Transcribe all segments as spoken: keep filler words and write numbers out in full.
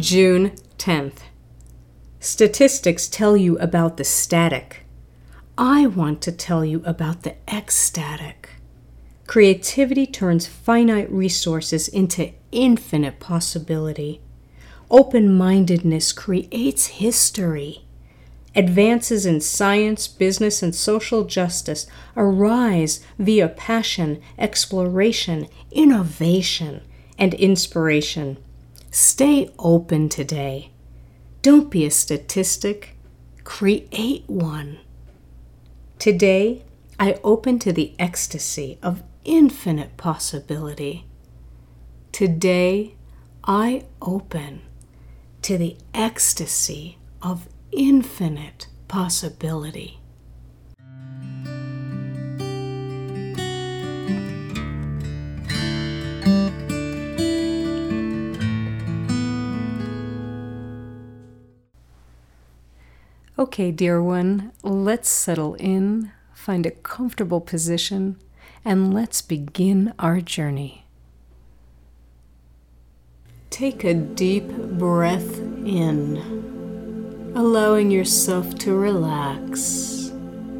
June tenth. Statistics tell you about the static. I want to tell you about the ecstatic. Creativity turns finite resources into infinite possibility. Open-mindedness creates history. Advances in science, business, and social justice arise via passion, exploration, innovation, and inspiration. Stay open today. Don't be a statistic. Create one. Today, I open to the ecstasy of infinite possibility. Today, I open to the ecstasy of infinite possibility. Okay, dear one, let's settle in, find a comfortable position, and let's begin our journey. Take a deep breath in, allowing yourself to relax.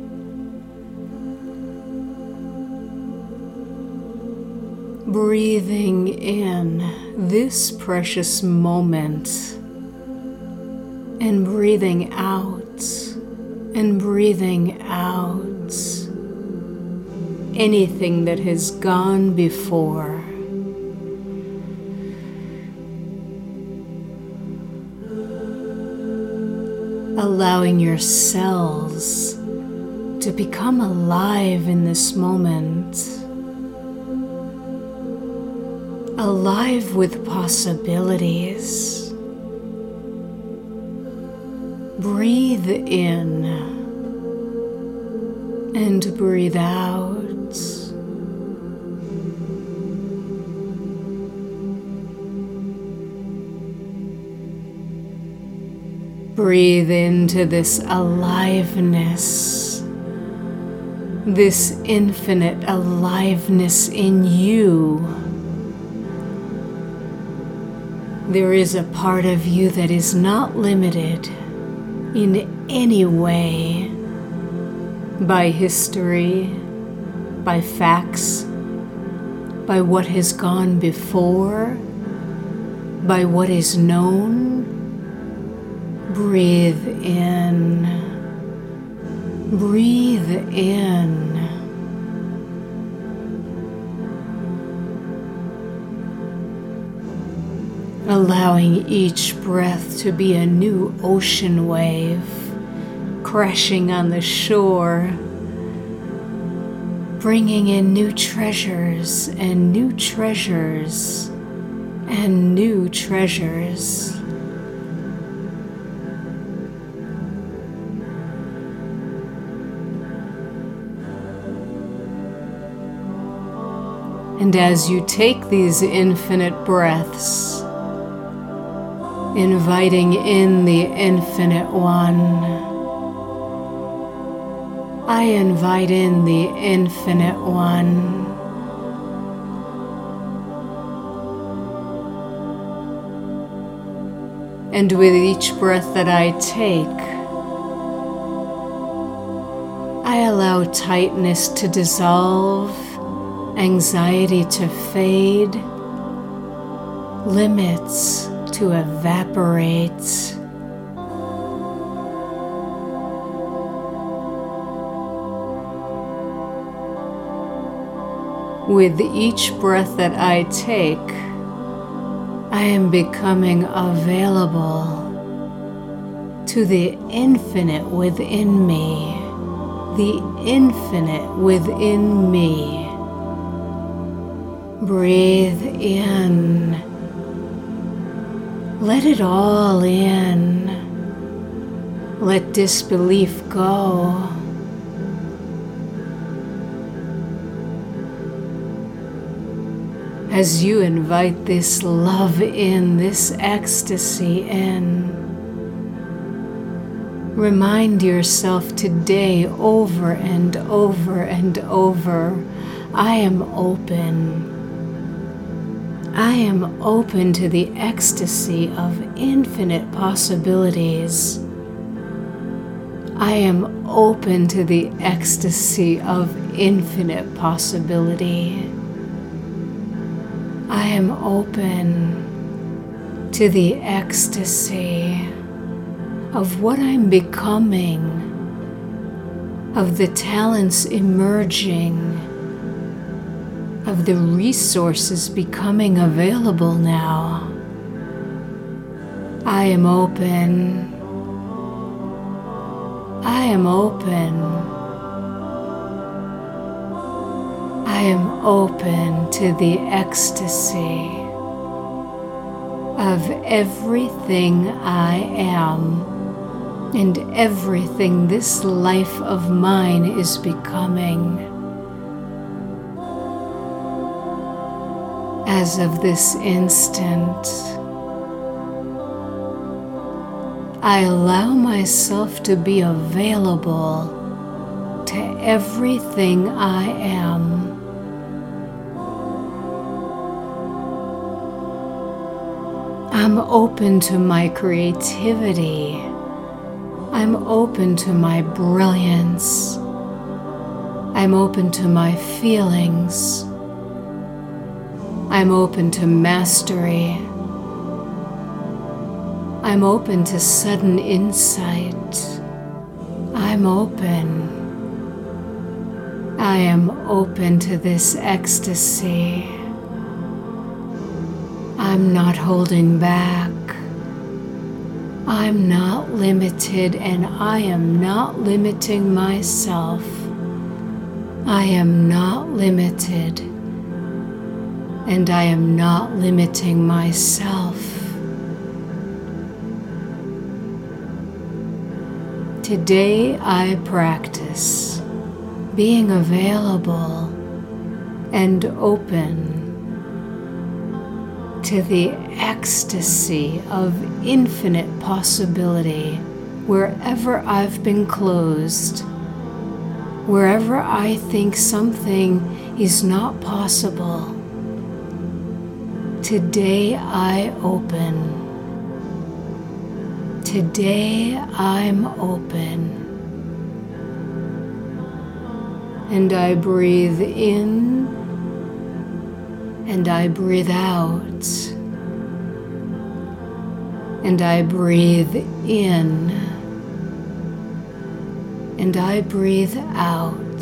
Breathing in this precious moment, and breathing out, and breathing out anything that has gone before. Allowing your cells to become alive in this moment, alive with possibilities. Breathe in and breathe out. Breathe into this aliveness, this infinite aliveness in you. There is a part of you that is not limited in any way by history, by facts, by what has gone before, by what is known. Breathe in, breathe in. Allowing each breath to be a new ocean wave, crashing on the shore, bringing in new treasures and new treasures and new treasures. And as you take these infinite breaths, inviting in the Infinite One, I invite in the Infinite One. And with each breath that I take, I allow tightness to dissolve, anxiety to fade, limits to evaporate. With each breath that I take, I am becoming available to the infinite within me, the infinite within me. Breathe in. Let it all in. Let disbelief go. As you invite this love in, this ecstasy in, remind yourself today over and over and over, I am open. I am open to the ecstasy of infinite possibilities. I am open to the ecstasy of infinite possibility. I am open to the ecstasy of what I'm becoming, of the talents emerging, of the resources becoming available now. I am open. I am open. I am open to the ecstasy of everything I am and everything this life of mine is becoming. As of this instant, I allow myself to be available to everything I am. I'm open to my creativity. I'm open to my brilliance. I'm open to my feelings. I'm open to mastery. I'm open to sudden insight. I'm open. I am open to this ecstasy. I'm not holding back. I'm not limited, and I am not limiting myself. I am not limited, and I am not limiting myself. Today I practice being available and open to the ecstasy of infinite possibility wherever I've been closed, wherever I think something is not possible. Today I open. Today I'm open. And I breathe in and I breathe out. And I breathe in and I breathe out.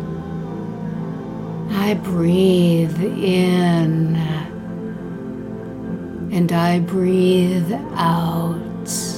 I breathe in and I breathe out.